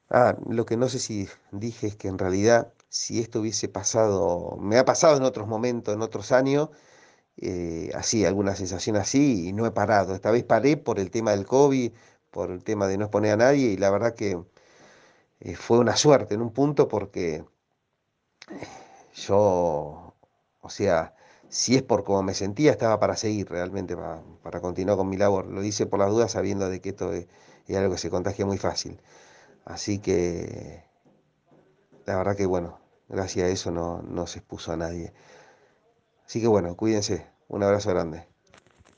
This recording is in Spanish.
Lo que no sé si dije es que en realidad, si esto hubiese pasado, me ha pasado en otros momentos, en otros años, así, alguna sensación así, y no he parado. Esta vez paré por el tema del COVID, por el tema de no exponer a nadie, y la verdad que fue una suerte en un punto porque yo, o sea, si es por cómo me sentía, estaba para seguir realmente, para continuar con mi labor. Lo hice por las dudas sabiendo de que esto es algo que se contagia muy fácil. Así que la verdad que bueno, gracias a eso no se expuso a nadie. Así que bueno, cuídense. Un abrazo grande.